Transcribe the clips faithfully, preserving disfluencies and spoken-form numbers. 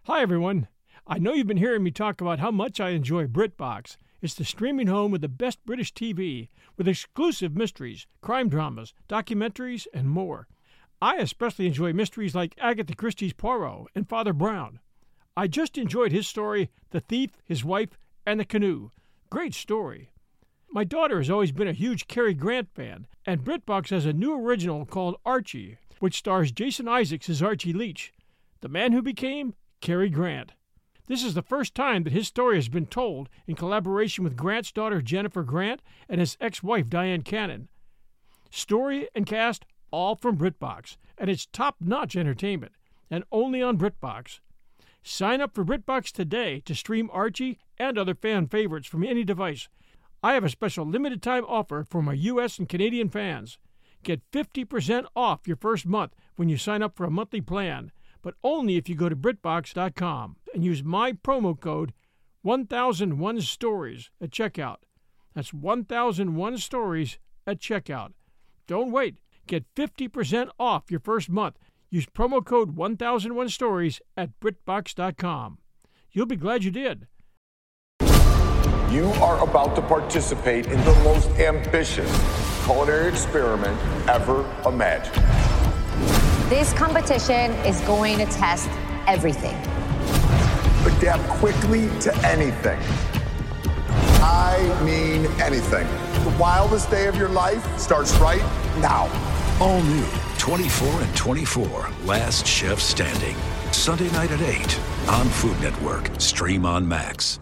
Hi, everyone. I know you've been hearing me talk about how much I enjoy BritBox. It's the streaming home with the best British T V, with exclusive mysteries, crime dramas, documentaries, and more. I especially enjoy mysteries like Agatha Christie's Poirot and Father Brown. I just enjoyed his story, The Thief, His Wife, and the Canoe. Great story. My daughter has always been a huge Cary Grant fan, and BritBox has a new original called Archie, which stars Jason Isaacs as Archie Leach, the man who became Cary Grant. This is the first time that his story has been told in collaboration with Grant's daughter Jennifer Grant and his ex-wife Diane Cannon. Story and cast all from BritBox, and it's top-notch entertainment, and only on BritBox. Sign up for BritBox today to stream Archie and other fan favorites from any device. I have a special limited-time offer for my U S and Canadian fans. Get fifty percent off your first month when you sign up for a monthly plan, but only if you go to BritBox dot com and use my promo code one thousand one stories at checkout. That's one thousand one stories at checkout. Don't wait. Get fifty percent off your first month. Use promo code one thousand one stories at BritBox dot com. You'll be glad you did. You are about to participate in the most ambitious culinary experiment ever imagined. This competition is going to test everything. Adapt quickly to anything. I mean anything. The wildest day of your life starts right now. All new, twenty-four and twenty-four, Last Chef Standing. Sunday night at eight on Food Network. Stream on Max.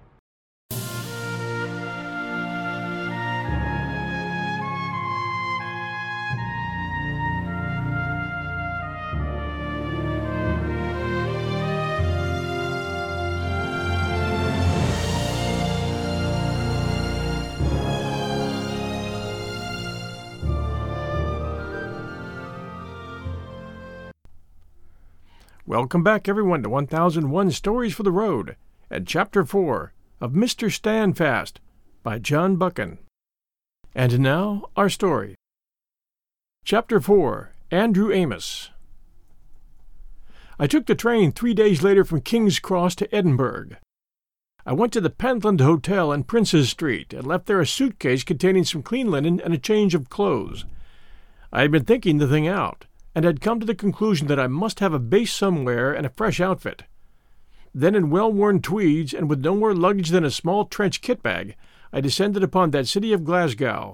Welcome back, everyone, to one thousand one Stories for the Road, and Chapter four of Mister Standfast by John Buchan. And now, our story. Chapter four, Andrew Amos. I took the train three days later from King's Cross to Edinburgh. I went to the Pentland Hotel in Princes Street and left there a suitcase containing some clean linen and a change of clothes. I had been thinking the thing out, and had come to the conclusion that I must have a base somewhere and a fresh outfit. Then in well-worn tweeds, and with no more luggage than a small trench kit bag, I descended upon that city of Glasgow.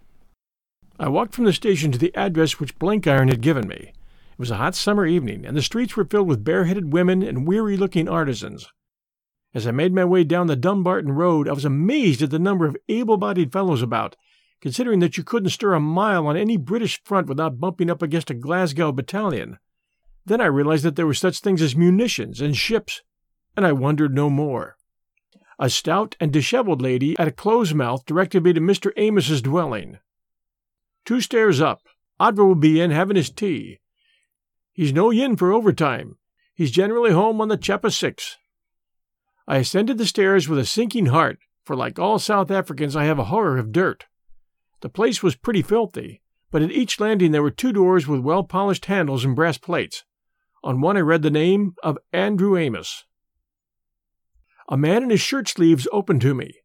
I walked from the station to the address which Blenkiron had given me. It was a hot summer evening, and the streets were filled with bareheaded women and weary-looking artisans. As I made my way down the Dumbarton Road, I was amazed at the number of able-bodied fellows about, considering that you couldn't stir a mile on any British front without bumping up against a Glasgow battalion. Then I realized that there were such things as munitions and ships, and I wondered no more. A stout and dishevelled lady at a close-mouth directed me to Mister Amos's dwelling. Two stairs up. Odver will be in having his tea. He's no yin for overtime. He's generally home on the chap of six. I ascended the stairs with a sinking heart, for like all South Africans I have a horror of dirt. The place was pretty filthy, but at each landing there were two doors with well-polished handles and brass plates. On one I read the name of Andrew Amos. A man in his shirt-sleeves opened to me.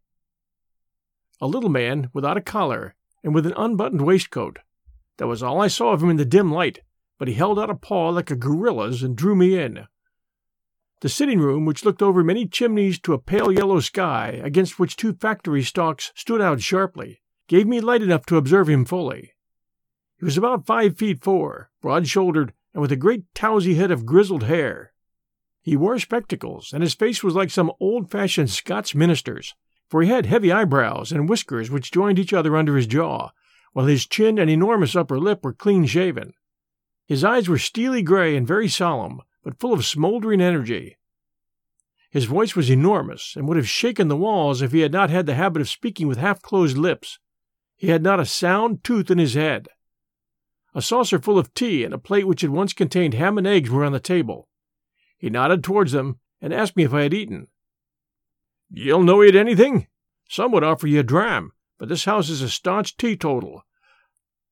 A little man, without a collar, and with an unbuttoned waistcoat. That was all I saw of him in the dim light, but he held out a paw like a gorilla's and drew me in. The sitting-room, which looked over many chimneys to a pale yellow sky, against which two factory stalks stood out sharply, gave me light enough to observe him fully. He was about five feet four, broad-shouldered, and with a great towsy head of grizzled hair. He wore spectacles, and his face was like some old-fashioned Scotch minister's, for he had heavy eyebrows and whiskers which joined each other under his jaw, while his chin and enormous upper lip were clean-shaven. His eyes were steely gray and very solemn, but full of smouldering energy. His voice was enormous, and would have shaken the walls if he had not had the habit of speaking with half-closed lips. He had not a sound tooth in his head. A saucer full of tea and a plate which had once contained ham and eggs were on the table. He nodded towards them and asked me if I had eaten. "You'll no eat anything? Some would offer you a dram, but this house is a staunch teetotal.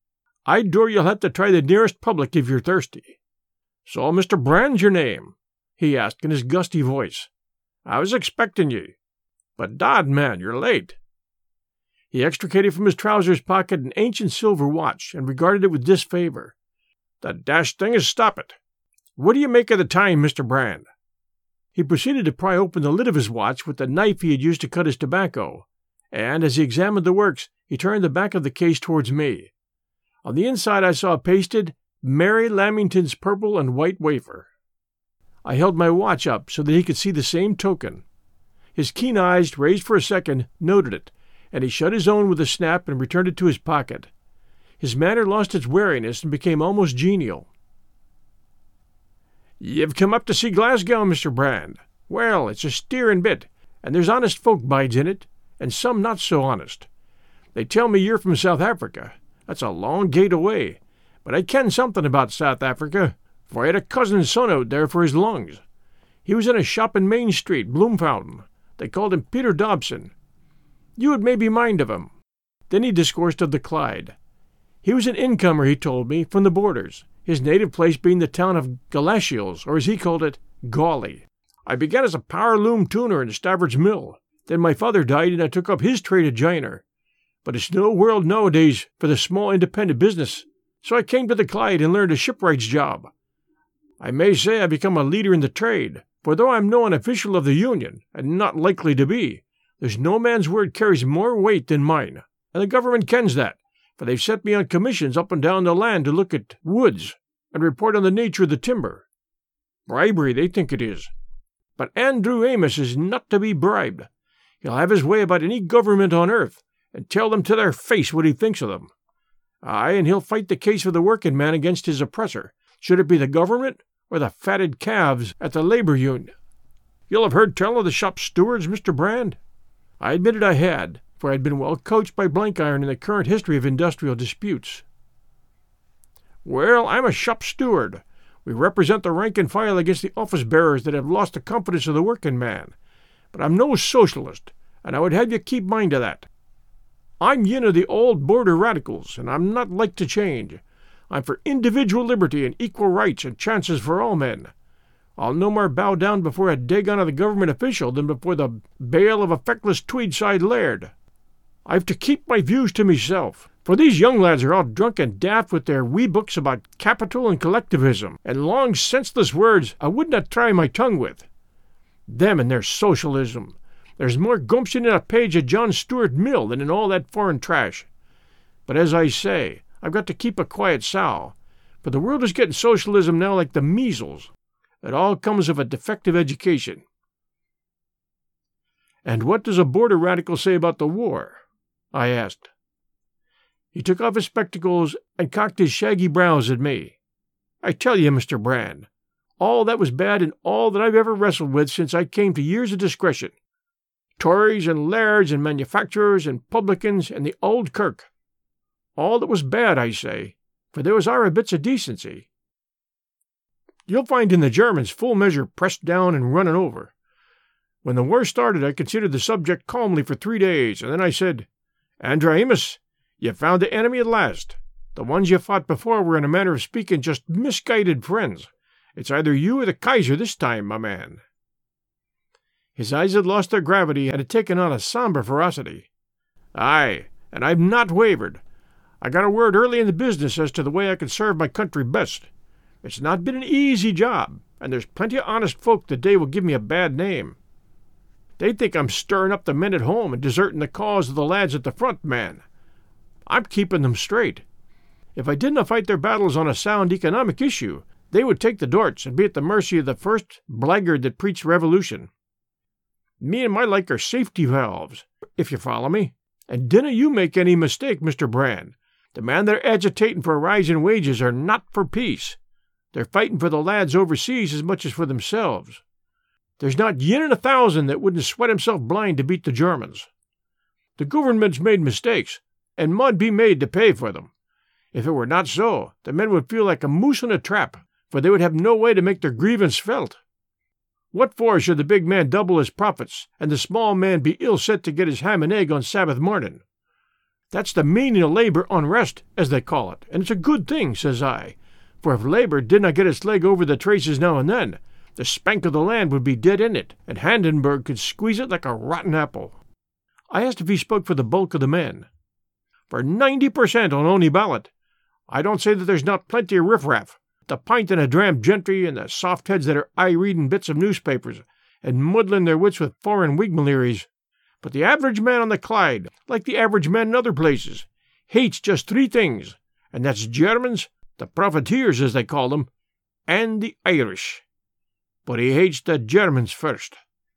I dure you'll have to try the nearest public if you're thirsty. So Mister Brand's your name. he asked in his gusty voice. "I was expecting ye. But dod, man, you're late." He extricated from his trousers pocket an ancient silver watch and regarded it with disfavor. "The dashed thing is stop it. What do you make of the time, Mister Brand?" He proceeded to pry open the lid of his watch with the knife he had used to cut his tobacco, and as he examined the works, he turned the back of the case towards me. On the inside I saw pasted, "Mary Lamington's purple and white wafer." I held my watch up so that he could see the same token. His keen eyes, raised for a second, noted it, and he shut his own with a snap and returned it to his pocket. His manner lost its wariness and became almost genial. "You've come up to see Glasgow, Mister Brand. Well, it's a steering bit, and there's honest folk bides in it, and some not so honest. They tell me you're from South Africa. That's a long gait away, but I ken something about South Africa, for I had a cousin's son out there for his lungs. He was in a shop in Main Street, Bloemfontein. They called him Peter Dobson. You would maybe mind of him." Then he discoursed of the Clyde. He was an incomer, he told me, from the borders, his native place being the town of Galashiels, or as he called it, Gawley. "I began as a power loom tuner in Stafford's Mill. Then my father died and I took up his trade of joiner. But it's no world nowadays for the small independent business, so I came to the Clyde and learned a shipwright's job. I may say I become a leader in the trade, for though I'm no an official of the Union, and not likely to be, there's no man's word carries more weight than mine, and the government kens that, for they've set me on commissions up and down the land to look at woods and report on the nature of the timber. Bribery, they think it is. But Andrew Amos is not to be bribed. He'll have his way about any government on earth, and tell them to their face what he thinks of them. Aye, and he'll fight the case for the working man against his oppressor, should it be the government or the fatted calves at the Labour Union. You'll have heard tell of the shop stewards, Mister Brand?" I admitted I had, for I had been well coached by Blenkiron in the current history of industrial disputes. "Well, I'm a shop steward. We represent the rank and file against the office-bearers that have lost the confidence of the working man. But I'm no socialist, and I would have you keep mind of that. I'm yin of the old border radicals, and I'm not like to change. I'm for individual liberty and equal rights and chances for all men. I'll no more bow down before a dagon of the government official than before the bale of a feckless Tweedside laird. I've to keep my views to myself, for these young lads are all drunk and daft with their wee books about capital and collectivism, and long senseless words I would not try my tongue with. Them and their socialism. There's more gumption in a page of John Stuart Mill than in all that foreign trash. But as I say, I've got to keep a quiet sow, for the world is getting socialism now like the measles. It all comes of a defective education." "And what does a border radical say about the war?" I asked. He took off his spectacles and cocked his shaggy brows at me. "I tell you, Mister Brand, all that was bad and all that I've ever wrestled with since I came to years of discretion. Tories and lairds and manufacturers and publicans and the old kirk. All that was bad, I say, for there was our bits of decency. You'll find in the Germans full measure pressed down and running over. When the war started, I considered the subject calmly for three days, and then I said, 'Andrew Amos, you found the enemy at last. The ones you fought before were, in a manner of speaking, just misguided friends. It's either you or the Kaiser this time, my man.' His eyes had lost their gravity and had taken on a sombre ferocity. 'Aye, and I've not wavered. I got a word early in the business as to the way I can serve my country best. It's not been an easy job, and there's plenty of honest folk that day will give me a bad name. They think I'm stirring up the men at home and deserting the cause of the lads at the front, man. I'm keeping them straight. If I didn't fight their battles on a sound economic issue, they would take the dorts and be at the mercy of the first blackguard that preached revolution. Me and my like are safety valves, if you follow me. And dinna you make any mistake, Mister Brand. The men that are agitating for a rise in wages are not for peace. They're fighting for the lads overseas as much as for themselves. There's not yin in a thousand that wouldn't sweat himself blind to beat the Germans. The government's made mistakes, and mud be made to pay for them. If it were not so, the men would feel like a moose in a trap, for they would have no way to make their grievance felt. What for should the big man double his profits, and the small man be ill set to get his ham and egg on Sabbath morning? That's the meaning of labour unrest, as they call it, and it's a good thing, says I, for if labour did not get its leg over the traces now and then, The spank of the land would be dead in it, and Hindenburg could squeeze it like a rotten apple. I asked if he spoke for the bulk of the men. For ninety percent on ony ballot. I don't say that there's not plenty of riffraff, the pint and a dram gentry and the soft heads that are eye-reading bits of newspapers and muddling their wits with foreign wigmaleries. But the average man on the Clyde, like the average man in other places, hates just three things, and that's Germans, the profiteers as they call them, and the Irish. But he hates the Germans first.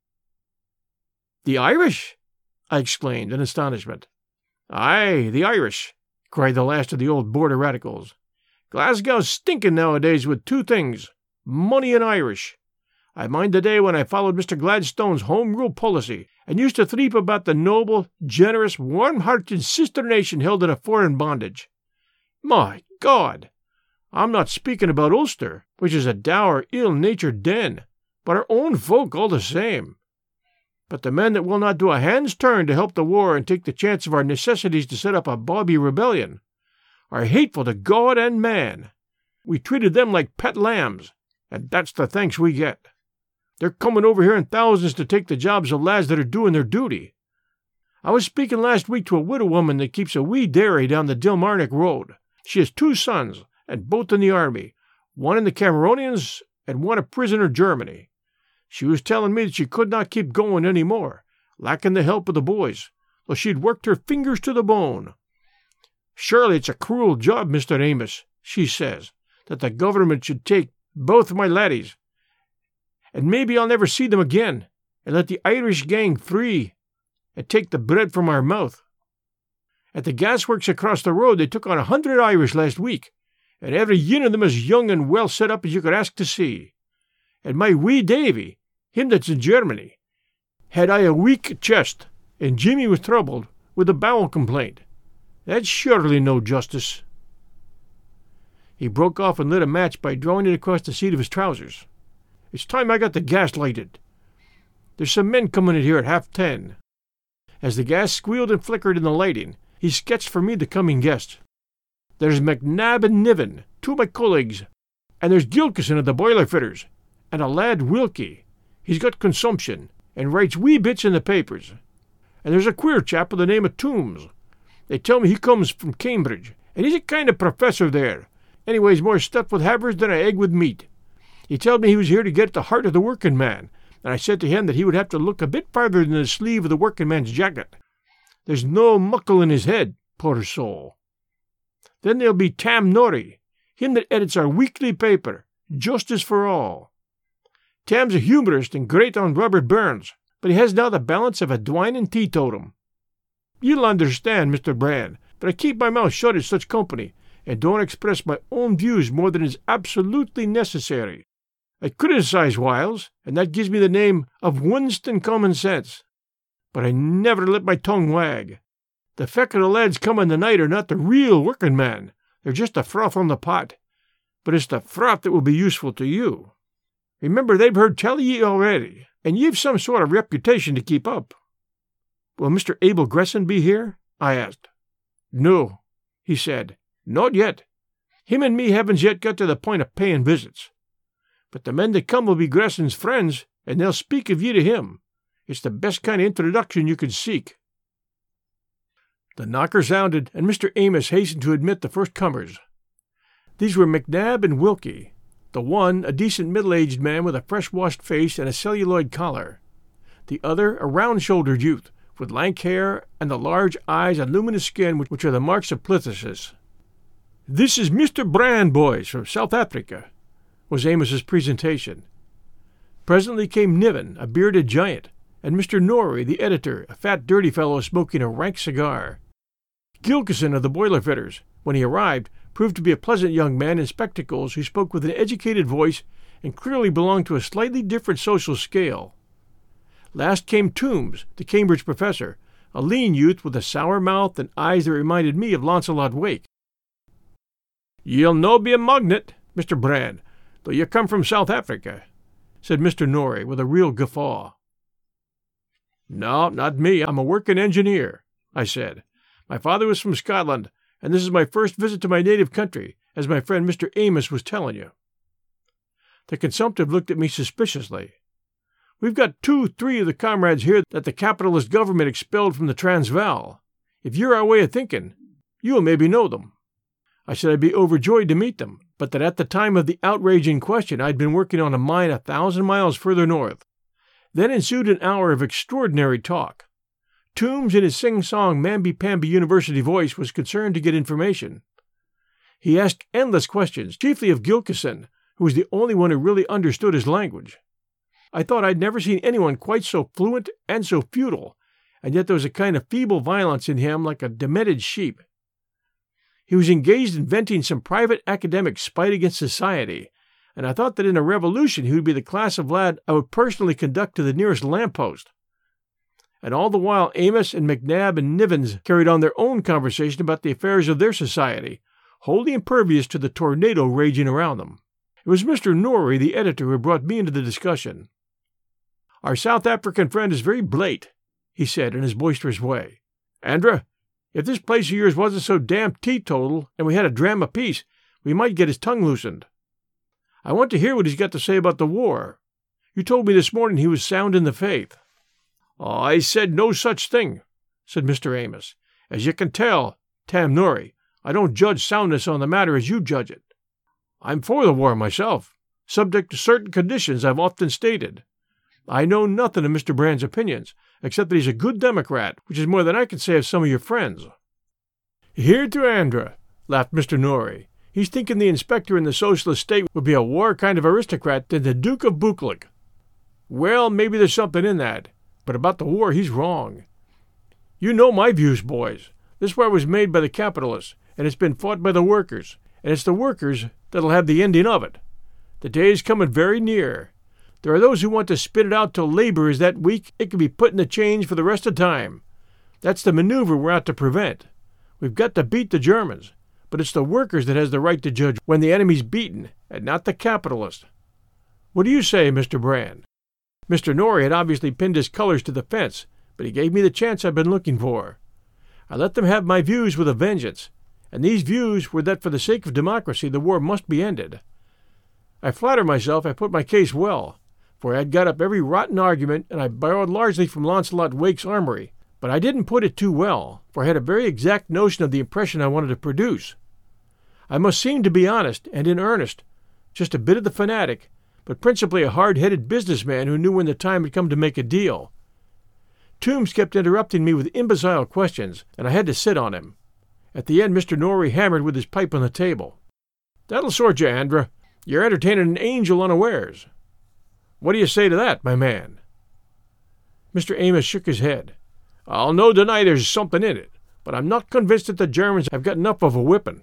The Irish? I exclaimed in astonishment. Aye, the Irish, cried the last of the old border radicals. Glasgow's stinking nowadays with two things, money and Irish. I mind the day when I followed Mister Gladstone's Home Rule policy and used to threep about the noble, generous, warm-hearted sister nation held in a foreign bondage. My God! I'm not speaking about Ulster, which is a dour, ill-natured den, but our own folk all the same. But the men that will not do a hand's turn to help the war and take the chance of our necessities to set up a Bobby rebellion are hateful to God and man. We treated them like pet lambs, and that's the thanks we get. They're coming over here in thousands to take the jobs of lads that are doing their duty. I was speaking last week to a widow woman that keeps a wee dairy down the Dilmarnock Road. She has two sons, and both in the army, one in the Cameronians and one a prisoner in Germany. She was telling me that she could not keep going any more, lacking the help of the boys, though she'd worked her fingers to the bone. Surely it's a cruel job, Mister Amos, she says, that the government should take both my laddies, and maybe I'll never see them again, and let the Irish gang free, and take the bread from our mouth. At the gasworks across the road they took on a hundred Irish last week, and every yin of them as young and well set up as you could ask to see. And my wee Davy, him that's in Germany, had I a weak chest, and Jimmy was troubled with a bowel complaint. That's surely no justice. He broke off and lit a match by drawing it across the seat of his trousers. It's time I got the gas lighted. There's some men coming in here at half ten. As the gas squealed and flickered in the lighting, he sketched for me the coming guests. There's McNabb and Niven, two of my colleagues, and there's Gilkison of the boiler fitters, and a lad Wilkie. He's got consumption, and writes wee bits in the papers. And there's a queer chap of the name of Toombs. They tell me he comes from Cambridge, and he's a kind of professor there. Anyways, more stuffed with havers than an egg with meat. He told me he was here to get at the heart of the working man, and I said to him that he would have to look a bit farther than the sleeve of the working man's jacket. There's no muckle in his head, poor soul. Then there'll be Tam Norrie, him that edits our weekly paper, Justice for All. Tam's a humorist and great on Robert Burns, but he has now the balance of a dwine and teetotum. You'll understand, Mister Brand, that I keep my mouth shut in such company, and don't express my own views more than is absolutely necessary. I criticize whiles, and that gives me the name of Winston Common Sense. But I never let my tongue wag. The feck of the lads coming tonight are not the real working man. They're just the froth on the pot. But it's the froth that will be useful to you. Remember, they've heard tell of ye already, and ye've some sort of reputation to keep up. Will Mister Abel Gresson be here? I asked. No, he said. Not yet. Him and me haven't yet got to the point of paying visits. But the men that come will be Gresson's friends, and they'll speak of ye to him. It's the best kind of introduction you could seek. The knocker sounded, and Mister Amos hastened to admit the first comers. These were McNabb and Wilkie, the one a decent middle-aged man with a fresh-washed face and a celluloid collar, the other a round-shouldered youth, with lank hair and the large eyes and luminous skin which are the marks of phthisis. "This is Mister Brand, boys, from South Africa," was Amos's presentation. Presently came Niven, a bearded giant, and Mister Norrie, the editor, a fat, dirty fellow smoking a rank cigar. Gilkison of the boiler fitters, when he arrived, proved to be a pleasant young man in spectacles who spoke with an educated voice and clearly belonged to a slightly different social scale. Last came Toombs, the Cambridge professor, a lean youth with a sour mouth and eyes that reminded me of Launcelot Wake. "Ye'll no be a Mugnet, Mister Brand, though ye come from South Africa," said Mister Norrie with a real guffaw. "No, not me. I'm a working engineer," I said. "My father was from Scotland, and this is my first visit to my native country, as my friend Mister Amos was telling you." The consumptive looked at me suspiciously. "We've got two, three of the comrades here that the capitalist government expelled from the Transvaal. If you're our way of thinking, you'll maybe know them." I said I'd be overjoyed to meet them, but that at the time of the outrage in question I'd been working on a mine a thousand miles further north. Then ensued an hour of extraordinary talk. Toombs, in his sing-song mamby-pamby university voice, was concerned to get information. He asked endless questions, chiefly of Gilkison, who was the only one who really understood his language. I thought I'd never seen anyone quite so fluent and so futile, and yet there was a kind of feeble violence in him like a demented sheep. He was engaged in venting some private academic spite against society, and I thought that in a revolution he would be the class of lad I would personally conduct to the nearest lamp-post. And all the while Amos and McNabb and Nivens carried on their own conversation about the affairs of their society, wholly impervious to the tornado raging around them. It was Mister Norrie, the editor, who brought me into the discussion. "Our South African friend is very blate," he said in his boisterous way. "Andra, if this place of yours wasn't so damned teetotal and we had a dram apiece, we might get his tongue loosened. I want to hear what he's got to say about the war. You told me this morning he was sound in the faith." "I said no such thing," said Mister Amos. "As you can tell, Tam Norrie, I don't judge soundness on the matter as you judge it. I'm for the war myself, subject to certain conditions I've often stated. I know nothing of Mister Brand's opinions, except that he's a good Democrat, which is more than I can say of some of your friends." "Here to Andra," laughed Mister Norrie. "He's thinking the inspector in the socialist state would be a war kind of aristocrat than the Duke of Buccleuch. Well, maybe there's something in that, but about the war he's wrong. You know my views, boys. This war was made by the capitalists, and it's been fought by the workers, and it's the workers that'll have the ending of it. The day is coming very near. There are those who want to spit it out till labor is that weak it can be put in the change for the rest of time. That's the maneuver we're out to prevent. We've got to beat the Germans, but it's the workers that has the right to judge when the enemy's beaten, and not the capitalist. What do you say, Mister Brand?" Mister Norrie had obviously pinned his colors to the fence, but he gave me the chance I've been looking for. I let them have my views with a vengeance, and these views were that for the sake of democracy the war must be ended. I flatter myself I put my case well, for I had got up every rotten argument, and I borrowed largely from Launcelot Wake's armory, but I didn't put it too well, for I had a very exact notion of the impression I wanted to produce. I must seem to be honest and in earnest, just a bit of the fanatic, but principally a hard-headed businessman who knew when the time had come to make a deal. Toombs kept interrupting me with imbecile questions, and I had to sit on him. At the end, Mister Norrie hammered with his pipe on the table. "That'll sort you, Andra. You're entertaining an angel unawares. What do you say to that, my man?" Mister Amos shook his head. "I'll no deny there's something in it, but I'm not convinced that the Germans have got enough of a whipping."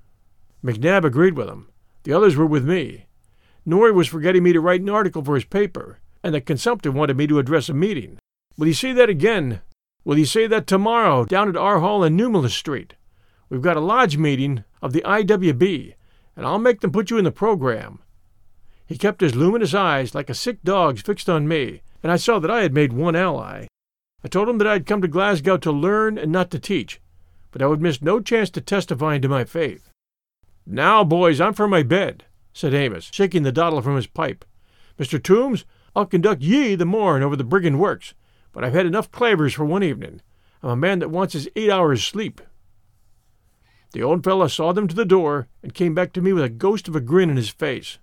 McNabb agreed with him. The others were with me. Norrie was forgetting me to write an article for his paper, and the consumptive wanted me to address a meeting. "Will you say that again? Will you say that tomorrow down at our hall in Numala Street? We've got a lodge meeting of the I W B, and I'll make them put you in the program." He kept his luminous eyes like a sick dog's fixed on me, and I saw that I had made one ally. I told him that I had come to Glasgow to learn and not to teach, but I would miss no chance to testify to my faith. "Now, boys, I'm for my bed," said Amos, shaking the dottle from his pipe. "Mister Toombs, I'll conduct ye the morn over the brigand works, but I've had enough clavers for one evening. I'm a man that wants his eight hours' sleep." The old fellow saw them to the door and came back to me with a ghost of a grin in his face.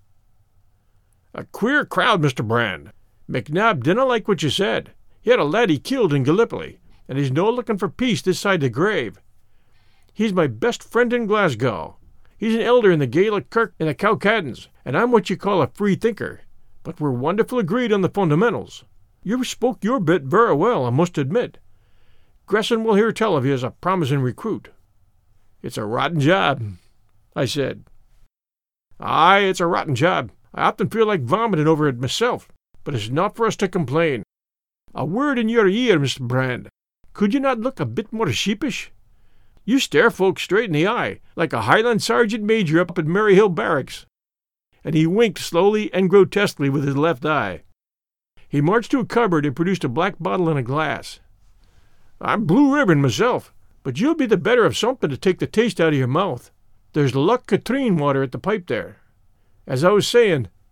"A queer crowd, Mister Brand. McNabb didn't like what you said. He had a lad he killed in Gallipoli, and he's no looking for peace this side the grave. He's my best friend in Glasgow. He's an elder in the Gaelic kirk in the Cowcaddens, and I'm what you call a free thinker, but we're wonderful agreed on the fundamentals. You spoke your bit very well, I must admit. Gresson will hear tell of you as a promising recruit." "It's a rotten job," I said. "Aye, it's a rotten job. I often feel like vomiting over it myself, but it's not for us to complain. A word in your ear, Mister Brand. Could you not look a bit more sheepish? You stare folks straight in the eye, like a Highland sergeant major up at Maryhill Barracks." And he winked slowly and grotesquely with his left eye. He marched to a cupboard and produced a black bottle and a glass. "I'm blue ribbon myself, but you'll be the better of something to take the taste out of your mouth. There's Loch Katrine water at the pipe there. As I was saying,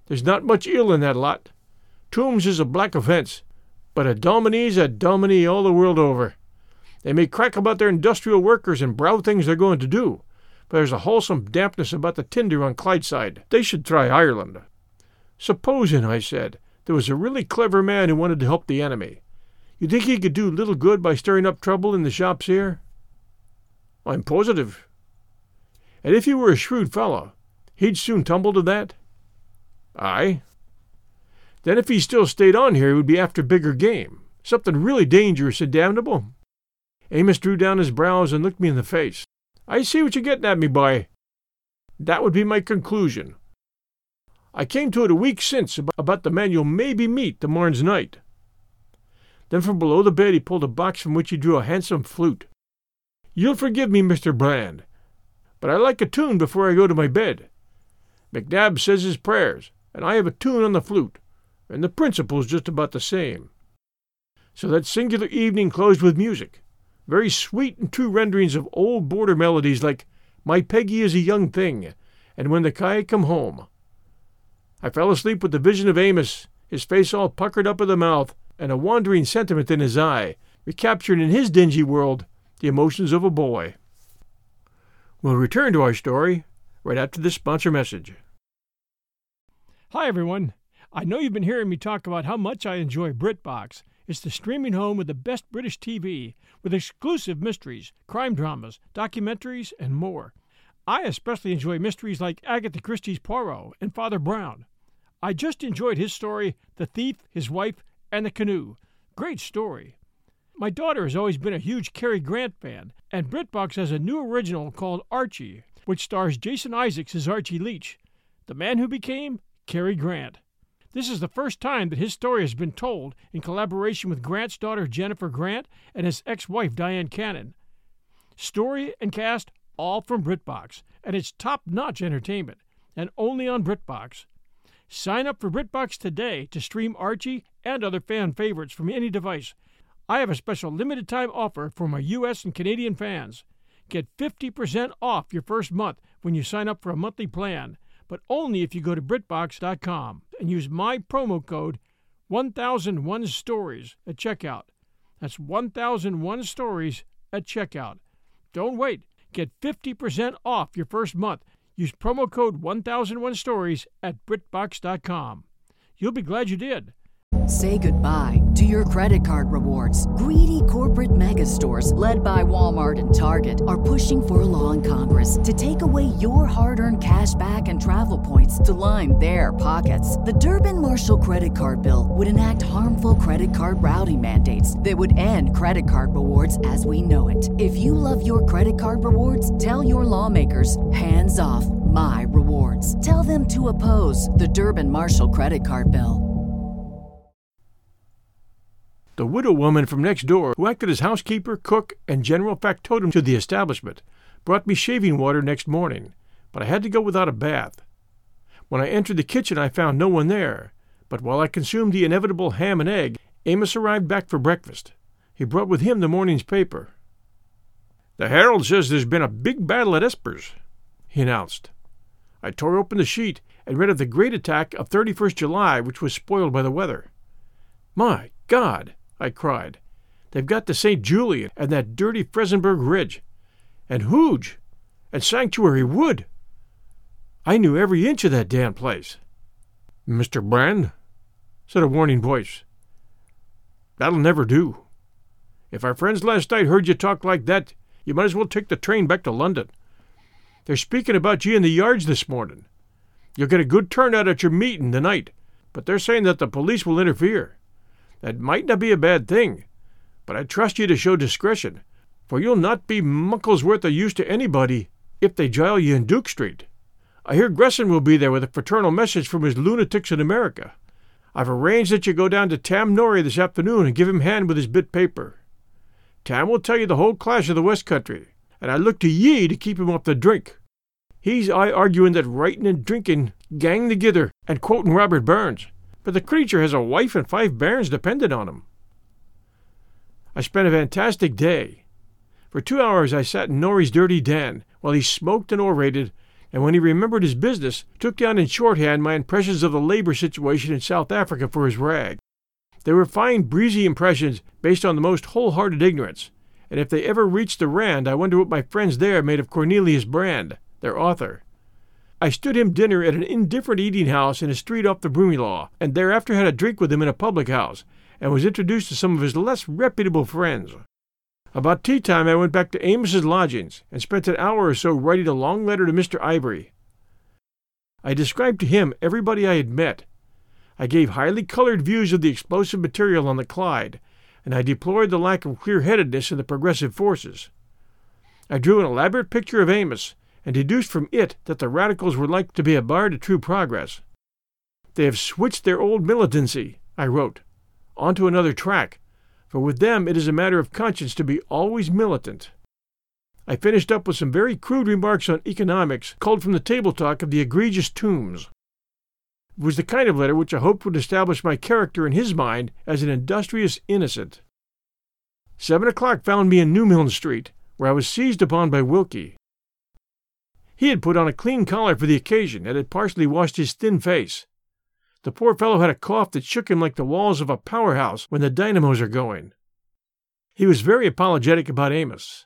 There's not much ill in that lot. Tombs is a black offence, but a dominie's a dominie all the world over. They may crack about their industrial workers and brow things they're going to do, but there's a wholesome dampness about the tinder on Clydeside. They should try Ireland. Supposing, I said, there was a really clever man who wanted to help the enemy. You think he could do little good by stirring up trouble in the shops here? I'm positive. And if he were a shrewd fellow, he'd soon tumble to that? Aye. Then if he still stayed on here, he would be after bigger game, something really dangerous and damnable. Amos drew down his brows and looked me in the face. I see what you're getting at me, boy. That would be my conclusion. I came to it a week since about the man you'll maybe meet the morn's night. Then from below the bed he pulled a box from which he drew a handsome flute. You'll forgive me, Mister Brand, but I like a tune before I go to my bed. McNabb says his prayers, and I have a tune on the flute, and the principle's just about the same. So that singular evening closed with music, very sweet and true renderings of old border melodies like My Peggy is a Young Thing, and When the Kye Come Home. I fell asleep with the vision of Amos, his face all puckered up at the mouth, and a wandering sentiment in his eye, recapturing in his dingy world the emotions of a boy. We'll return to our story right after this sponsor message. Hi, everyone. I know you've been hearing me talk about how much I enjoy BritBox. It's the streaming home with the best British T V, with exclusive mysteries, crime dramas, documentaries, and more. I especially enjoy mysteries like Agatha Christie's Poirot and Father Brown. I just enjoyed his story, The Thief, His Wife, and the Canoe. Great story. My daughter has always been a huge Cary Grant fan, and BritBox has a new original called Archie, which stars Jason Isaacs as Archie Leach, the man who became Cary Grant. This is the first time that his story has been told in collaboration with Grant's daughter Jennifer Grant and his ex-wife Diane Cannon. Story and cast all from BritBox, and it's top-notch entertainment, and only on BritBox. Sign up for BritBox today to stream Archie and other fan favorites from any device. I have a special limited-time offer for my U S and Canadian fans. Get fifty percent off your first month when you sign up for a monthly plan, but only if you go to BritBox dot com and use my promo code one thousand one stories at checkout. That's one thousand one stories at checkout. Don't wait. Get fifty percent off your first month. Use promo code one thousand one stories at BritBox dot com. You'll be glad you did. Say goodbye to your credit card rewards. Greedy corporate mega stores, led by Walmart and Target, are pushing for a law in Congress to take away your hard-earned cash back and travel points to line their pockets. The Durbin-Marshall credit card bill would enact harmful credit card routing mandates that would end credit card rewards as we know it. If you love your credit card rewards, tell your lawmakers, hands off my rewards. Tell them to oppose the Durbin-Marshall credit card bill. The widow woman from next door, who acted as housekeeper, cook, and general factotum to the establishment, brought me shaving water next morning, but I had to go without a bath. When I entered the kitchen, I found no one there, but while I consumed the inevitable ham and egg, Amos arrived back for breakfast. He brought with him the morning's paper. "The Herald says there's been a big battle at Espers," he announced. I tore open the sheet and read of the great attack of thirty-first July, which was spoiled by the weather. "My God!" I cried. "They've got to Saint Julian and that dirty Fresenberg Ridge, and Hooge, and Sanctuary Wood. I knew every inch of that damn place." "Mister Brand," said a warning voice, "that'll never do. If our friends last night heard you talk like that, you might as well take the train back to London. They're speaking about you in the yards this morning. You'll get a good turnout at your meeting tonight, but they're saying that the police will interfere. That might not be a bad thing, but I trust you to show discretion, for you'll not be muckle's worth of use to anybody if they jail you in Duke Street. I hear Gresson will be there with a fraternal message from his lunatics in America. I've arranged that you go down to Tam Norrie this afternoon and give him hand with his bit paper. Tam will tell you the whole clash of the West Country, and I look to ye to keep him off the drink. He's aye arguing that writing and drinking gang together, and quoting Robert Burns, but the creature has a wife and five bairns dependent on him." I spent a fantastic day. For two hours I sat in Norrie's dirty den while he smoked and orated, and when he remembered his business, took down in shorthand my impressions of the labor situation in South Africa for his rag. They were fine, breezy impressions based on the most wholehearted ignorance, and if they ever reached the Rand, I wonder what my friends there made of Cornelius Brand, their author. I stood him dinner at an indifferent eating house in a street off the Broomielaw, and thereafter had a drink with him in a public house, and was introduced to some of his less reputable friends. About tea time I went back to Amos's lodgings, and spent an hour or so writing a long letter to Mister Ivory. I described to him everybody I had met. I gave highly colored views of the explosive material on the Clyde, and I deplored the lack of clear-headedness in the progressive forces. I drew an elaborate picture of Amos, and deduced from it that the radicals were like to be a bar to true progress. They have switched their old militancy, I wrote, onto another track, for with them it is a matter of conscience to be always militant. I finished up with some very crude remarks on economics culled from the table talk of the egregious Toombs. It was the kind of letter which I hoped would establish my character in his mind as an industrious innocent. Seven o'clock found me in Newmiln Street, where I was seized upon by Wilkie. He had put on a clean collar for the occasion, and had partially washed his thin face. The poor fellow had a cough that shook him like the walls of a powerhouse when the dynamos are going. He was very apologetic about Amos.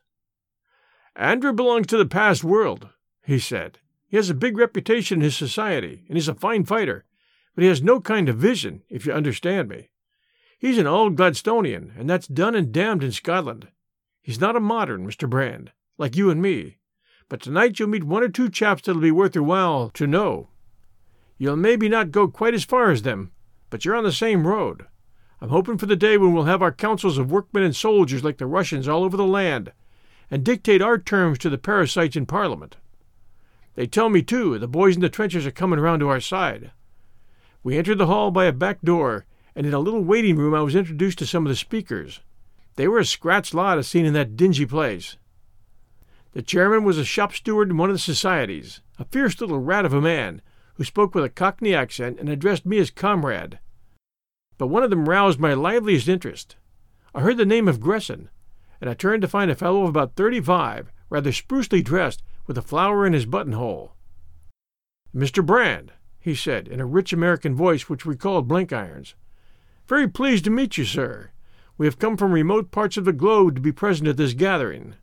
"Andrew belongs to the past world," he said. "He has a big reputation in his society, and he's a fine fighter, but he has no kind of vision, if you understand me. He's an old Gladstonian, and that's done and damned in Scotland. He's not a modern, Mister Brand, like you and me. But tonight you'll meet one or two chaps that'll be worth your while to know. You'll maybe not go quite as far as them, but you're on the same road. I'm hoping for the day when we'll have our councils of workmen and soldiers like the Russians all over the land, and dictate our terms to the parasites in Parliament. They tell me, too, the boys in the trenches are coming round to our side." We entered the hall by a back door, and in a little waiting room I was introduced to some of the speakers. They were a scratch lot as seen in that dingy place. The chairman was a shop steward in one of the societies, a fierce little rat of a man, who spoke with a Cockney accent and addressed me as comrade. But one of them roused my liveliest interest. I heard the name of Gresson, and I turned to find a fellow of about thirty-five, rather sprucely dressed, with a flower in his buttonhole. "Mister Brand," he said, in a rich American voice which recalled Blenkiron's. "Very pleased to meet you, sir. We have come from remote parts of the globe to be present at this gathering."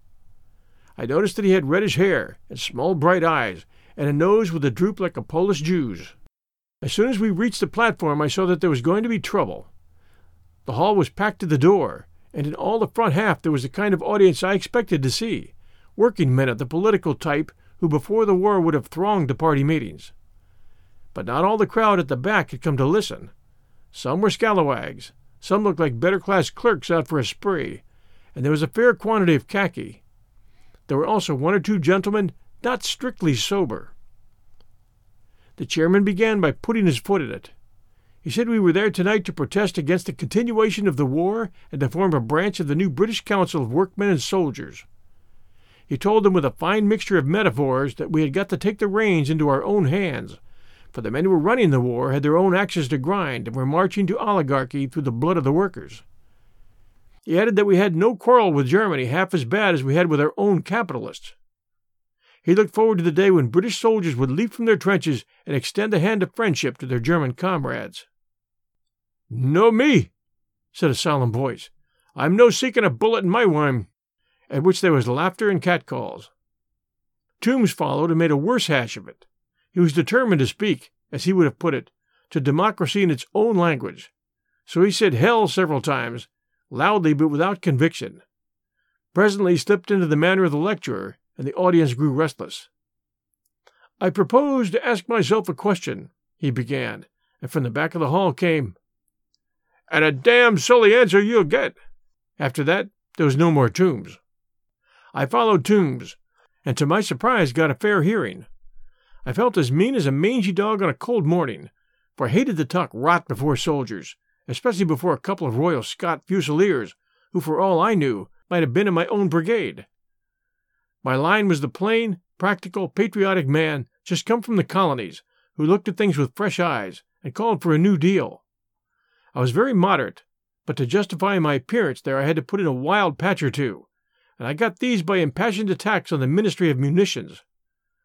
I noticed that he had reddish hair, and small bright eyes, and a nose with a droop like a Polish Jew's. As soon as we reached the platform I saw that there was going to be trouble. The hall was packed to the door, and in all the front half there was the kind of audience I expected to see, working men of the political type who before the war would have thronged to party meetings. But not all the crowd at the back had come to listen. Some were scalawags, some looked like better-class clerks out for a spree, and there was a fair quantity of khaki. There were also one or two gentlemen not strictly sober. The chairman began by putting his foot in it. He said we were there tonight to protest against the continuation of the war and to form a branch of the new British Council of Workmen and Soldiers. He told them with a fine mixture of metaphors that we had got to take the reins into our own hands, for the men who were running the war had their own axes to grind and were marching to oligarchy through the blood of the workers. He added that we had no quarrel with Germany half as bad as we had with our own capitalists. He looked forward to the day when British soldiers would leap from their trenches and extend a hand of friendship to their German comrades. "No me," said a solemn voice. "I'm no seeking a bullet in my wine," at which there was laughter and catcalls. Toombs followed and made a worse hash of it. He was determined to speak, as he would have put it, to democracy in its own language. So he said hell several times, loudly but without conviction. Presently he slipped into the manner of the lecturer, and the audience grew restless. "I propose to ask myself a question," he began, and from the back of the hall came, "And a damned silly answer you'll get." After that, there was no more Toombs. I followed Toombs, and to my surprise got a fair hearing. I felt as mean as a mangy dog on a cold morning, for I hated to talk rot before soldiers, especially before a couple of Royal Scot Fusiliers, who for all I knew might have been in my own brigade. My line was the plain, practical, patriotic man just come from the colonies, who looked at things with fresh eyes and called for a new deal. I was very moderate, but to justify my appearance there I had to put in a wild patch or two, and I got these by impassioned attacks on the Ministry of Munitions.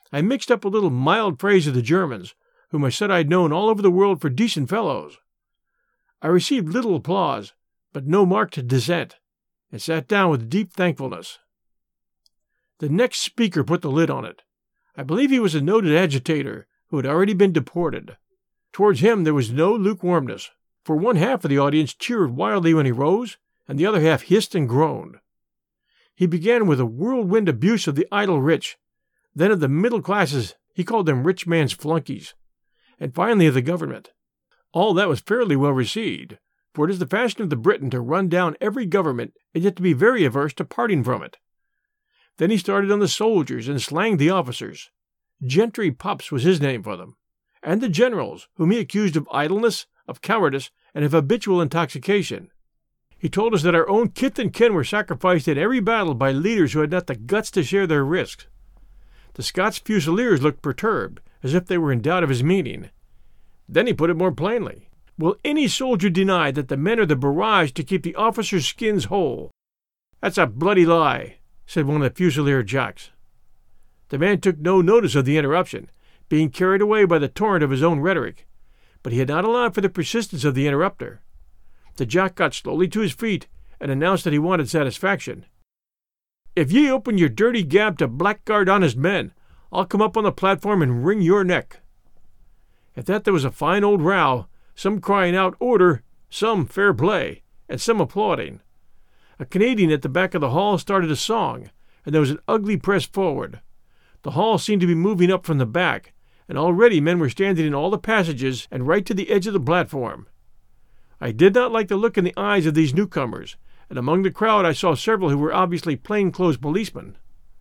I mixed up a little mild phrase of the Germans, whom I said I'd known all over the world for decent fellows. I received little applause, but no marked dissent, and sat down with deep thankfulness. The next speaker put the lid on it. I believe he was a noted agitator who had already been deported. Towards him there was no lukewarmness, for one half of the audience cheered wildly when he rose, and the other half hissed and groaned. He began with a whirlwind abuse of the idle rich, then of the middle classes — he called them rich man's flunkies — and finally of the government. All that was fairly well received, for it is the fashion of the Briton to run down every government and yet to be very averse to parting from it. Then he started on the soldiers and slanged the officers. Gentry pups was his name for them, and the generals, whom he accused of idleness, of cowardice, and of habitual intoxication. He told us that our own kith and kin were sacrificed in every battle by leaders who had not the guts to share their risks. The Scots Fusiliers looked perturbed, as if they were in doubt of his meaning. Then he put it more plainly. Will any soldier deny that the men are the barrage to keep the officers' skins whole? That's a bloody lie, said one of the Fusilier jocks. The man took no notice of the interruption, being carried away by the torrent of his own rhetoric, but he had not allowed for the persistence of the interrupter. The jock got slowly to his feet and announced that he wanted satisfaction. If ye open your dirty gab to blackguard honest men, I'll come up on the platform and wring your neck. At that there was a fine old row, some crying out order, some fair play, and some applauding. A Canadian at the back of the hall started a song, and there was an ugly press forward. The hall seemed to be moving up from the back, and already men were standing in all the passages and right to the edge of the platform. I did not like the look in the eyes of these newcomers, and among the crowd I saw several who were obviously plain-clothes policemen.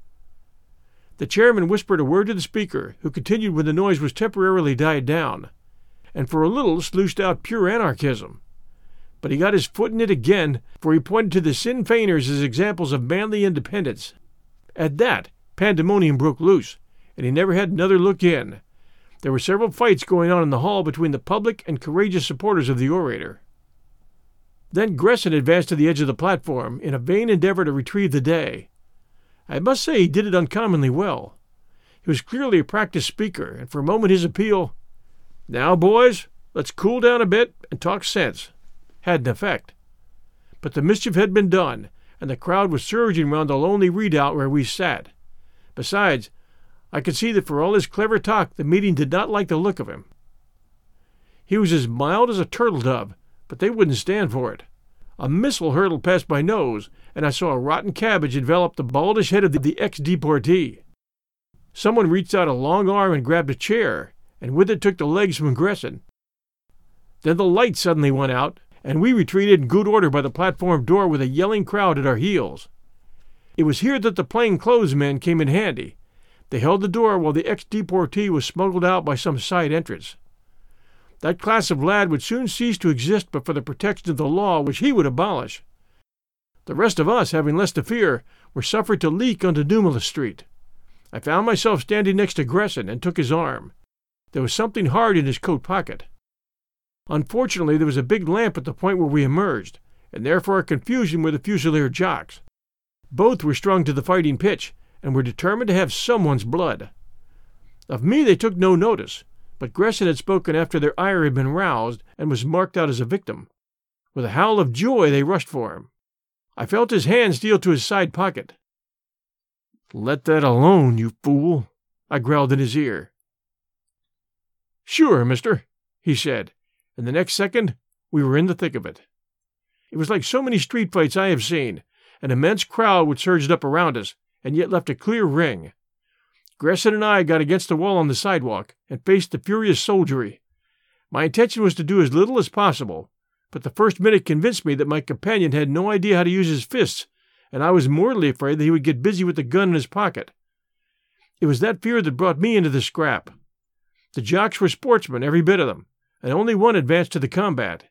The chairman whispered a word to the speaker, who continued when the noise was temporarily died down, and for a little sluiced out pure anarchism. But he got his foot in it again, for he pointed to the Sinn Feiners as examples of manly independence. At that, pandemonium broke loose, and he never had another look in. There were several fights going on in the hall between the public and courageous supporters of the orator. Then Gresson advanced to the edge of the platform in a vain endeavor to retrieve the day. I must say he did it uncommonly well. He was clearly a practiced speaker, and for a moment his appeal, "Now, boys, let's cool down a bit and talk sense," had an effect. But the mischief had been done, and the crowd was surging round the lonely redoubt where we sat. Besides, I could see that for all his clever talk the meeting did not like the look of him. He was as mild as a turtle-dove, but they wouldn't stand for it. A missile hurtled past my nose, and I saw a rotten cabbage envelop the baldish head of the, the ex-deportee. Someone reached out a long arm and grabbed a chair, and with it took the legs from Gresson. Then the light suddenly went out, and we retreated in good order by the platform door with a yelling crowd at our heels. It was here that the plain-clothes men came in handy. They held the door while the ex-deportee was smuggled out by some side entrance. That class of lad would soon cease to exist but for the protection of the law which he would abolish. The rest of us, having less to fear, were suffered to leak onto Dumoulin Street. I found myself standing next to Gresson and took his arm. There was something hard in his coat pocket. Unfortunately, there was a big lamp at the point where we emerged, and therefore our confusion were the Fusilier jocks. Both were strung to the fighting pitch, and were determined to have someone's blood. Of me they took no notice, but Gresson had spoken after their ire had been roused, and was marked out as a victim. With a howl of joy they rushed for him. I felt his hand steal to his side pocket. "Let that alone, you fool," I growled in his ear. "Sure, mister," he said, and the next second we were in the thick of it. It was like so many street fights I have seen, an immense crowd which surged up around us, and yet left a clear ring. Gresson and I got against the wall on the sidewalk and faced the furious soldiery. My intention was to do as little as possible, but the first minute convinced me that my companion had no idea how to use his fists, and I was mortally afraid that he would get busy with the gun in his pocket. It was that fear that brought me into the scrap. The jocks were sportsmen, every bit of them, and only one advanced to the combat.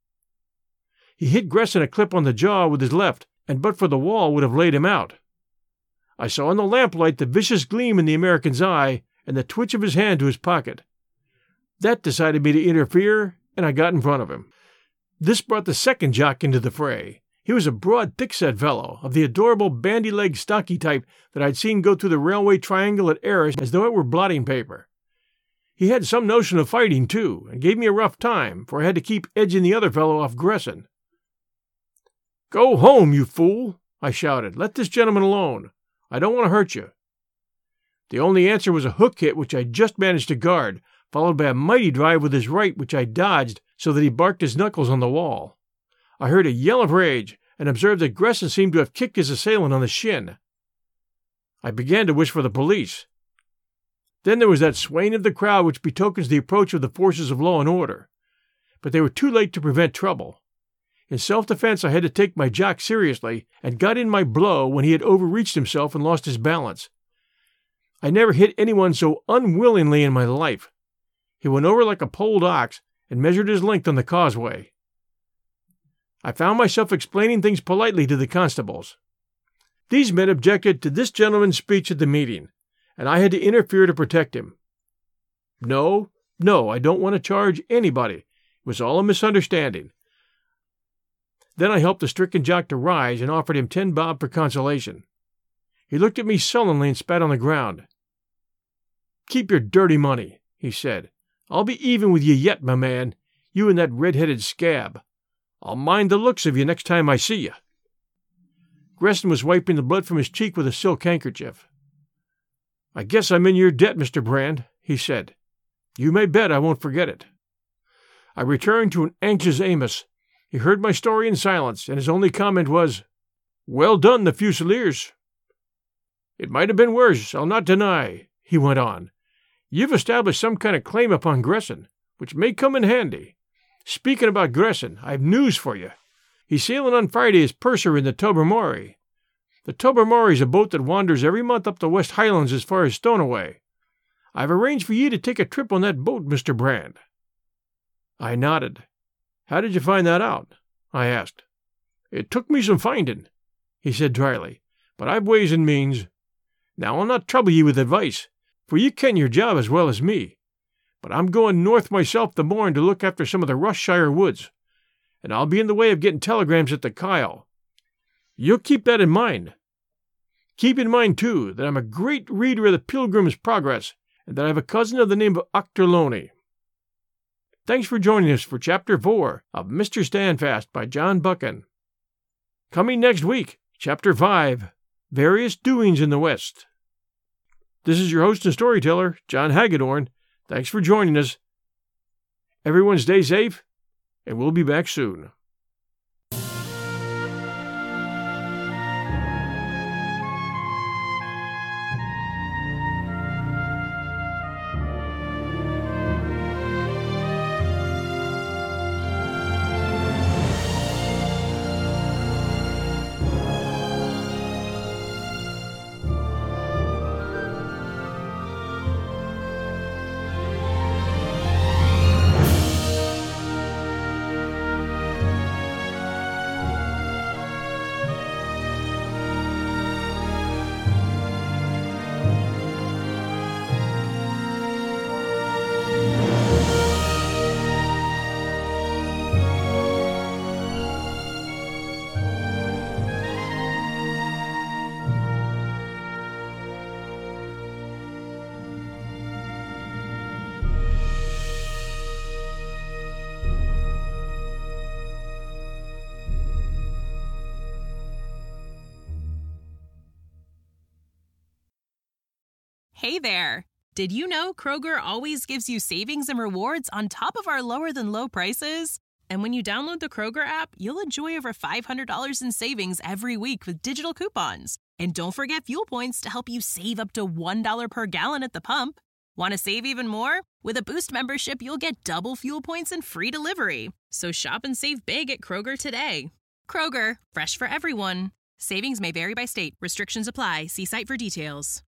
He hit Gresson a clip on the jaw with his left, and but for the wall would have laid him out. I saw in the lamplight the vicious gleam in the American's eye and the twitch of his hand to his pocket. That decided me to interfere, and I got in front of him. This brought the second jock into the fray. He was a broad, thick-set fellow, of the adorable bandy-legged, stocky type that I'd seen go through the railway triangle at Arras as though it were blotting paper. He had some notion of fighting, too, and gave me a rough time, for I had to keep edging the other fellow off Gresson. "Go home, you fool!" I shouted. "Let this gentleman alone. I don't want to hurt you." The only answer was a hook hit which I just managed to guard, followed by a mighty drive with his right which I dodged so that he barked his knuckles on the wall. I heard a yell of rage, and observed that Gresson seemed to have kicked his assailant on the shin. I began to wish for the police. Then there was that swaying of the crowd which betokens the approach of the forces of law and order. But they were too late to prevent trouble. In self-defense I had to take my jock seriously, and got in my blow when he had overreached himself and lost his balance. I never hit anyone so unwillingly in my life. He went over like a polled ox, and measured his length on the causeway. I found myself explaining things politely to the constables. These men objected to this gentleman's speech at the meeting, and I had to interfere to protect him. No, no, I don't want to charge anybody. It was all a misunderstanding. Then I helped the stricken jock to rise and offered him ten bob for consolation. He looked at me sullenly and spat on the ground. "Keep your dirty money," he said. "I'll be even with you yet, my man, you and that red-headed scab. I'll mind the looks of you next time I see you." Gresson was wiping the blood from his cheek with a silk handkerchief. "I guess I'm in your debt, Mister Brand," he said. "You may bet I won't forget it." I returned to an anxious Amos. He heard my story in silence, and his only comment was, "Well done, the Fusiliers." "It might have been worse, I'll not deny," he went on. "You've established some kind of claim upon Gresson, which may come in handy. Speaking about Gresson, I've news for you. He's sailing on Friday as purser in the Tobermory. The Tobermory is a boat that wanders every month up the West Highlands as far as Stonaway. I've arranged for you to take a trip on that boat, Mister Brand." I nodded. "How did you find that out?" I asked. "It took me some finding," he said dryly, "but I've ways and means. Now I'll not trouble ye with advice, for you ken your job as well as me. But I'm going north myself the morn to look after some of the Rossshire woods, and I'll be in the way of getting telegrams at the Kyle. You'll keep that in mind. Keep in mind, too, that I'm a great reader of the Pilgrim's Progress, and that I have a cousin of the name of Ochterlony. Thanks for joining us for Chapter four of Mister Standfast by John Buchan. Coming next week, Chapter five, Various Doings in the West. This is your host and storyteller, John Hagedorn. Thanks for joining us. Everyone stay safe, and we'll be back soon. Hey there! Did you know Kroger always gives you savings and rewards on top of our lower-than-low prices? And when you download the Kroger app, you'll enjoy over five hundred dollars in savings every week with digital coupons. And don't forget fuel points to help you save up to one dollar per gallon at the pump. Want to save even more? With a Boost membership, you'll get double fuel points and free delivery. So shop and save big at Kroger today. Kroger, fresh for everyone. Savings may vary by state. Restrictions apply. See site for details.